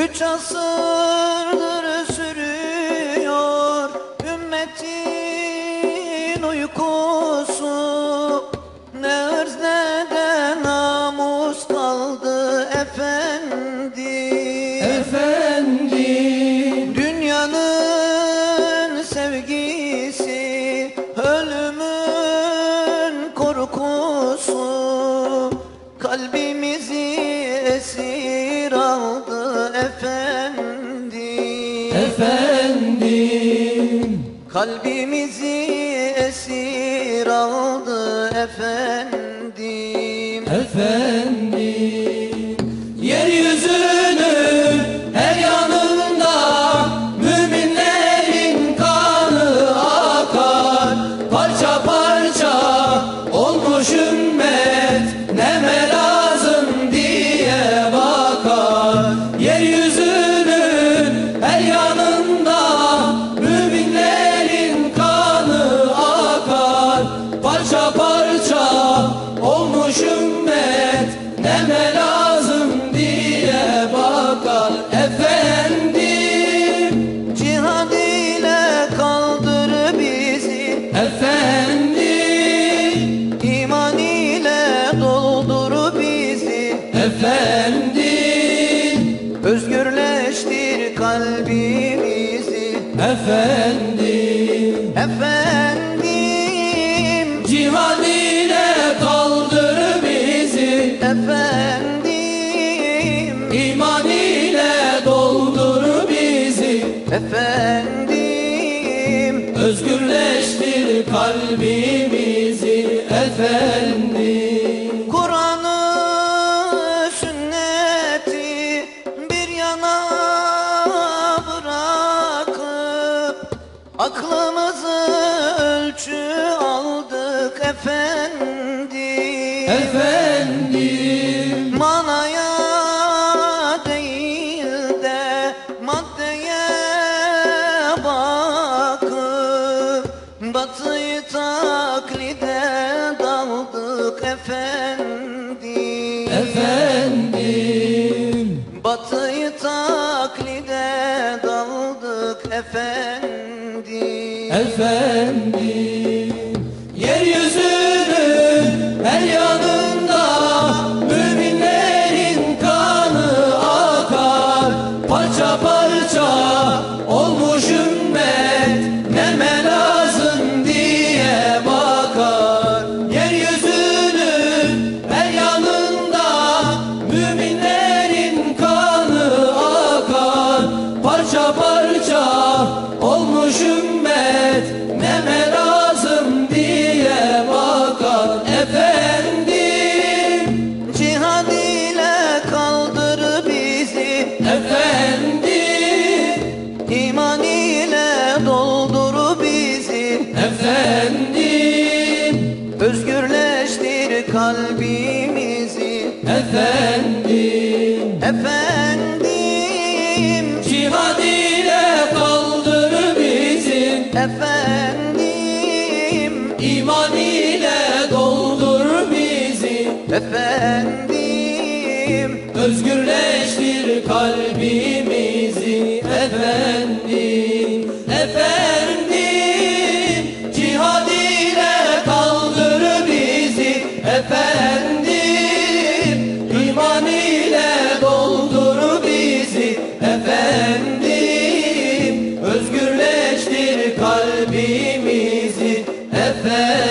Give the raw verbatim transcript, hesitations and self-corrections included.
Üç asırdır sürüyor ümmetin uykusu. Ne ırz ne de namus kaldı efendim. Efendim, Dünyanın sevgisi, ölümün korkusu kalbimizi esir aldı efendim. efendim, Kalbimizi esir aldı efendim. efendim. Yeryüzünün her yanında müminlerin kanı akar. Parça parça olmuş ümmet, neme lazım diye bakar. Yeryüzünün her yanında müminlerin kanı akar. Parça parça olmuş ümmet, neme lazım diye bakar. Efendim, Cihad ile kaldır bizi, efendim, iman ile doldur bizi, efendim, özgürleştir kalbimizi efendim. efendim. Cihan ile kaldır bizi, Efendim, iman ile doldur bizi, efendim, özgürleştir kalbimizi, efendim. Kur'an'ı, sünneti bir yana bırakıp aklımızı ölçü aldık efendim. Efendim, Manaya değil de maddeye bakıp batıyı taklide daldık efendim. efendim, Batıyı taklide daldık efendim. efendim. Yeryüzünün her yanında müminlerin kanı akar. Parça parça olmuş ümmet, neme lazım diye bakar. Yeryüzünün her yanında müminlerin kanı akar. Parça parça olmuş ümmet, neme lazım diye bakar. Efendim, Cihad ile kaldır bizi, efendim, iman ile doldur bizi, efendim, özgürleştir kalbimizi efendim. efendim. Cihad ile kaldır bizi, Efendim, iman ile doldur bizi, efendim, özgürleştir kalbimizi, efendim. Efendim, cihad ile kaldır bizi, efendim, iman ile doldur bizi, efendim, özgürleştir kalbimizi, efendim.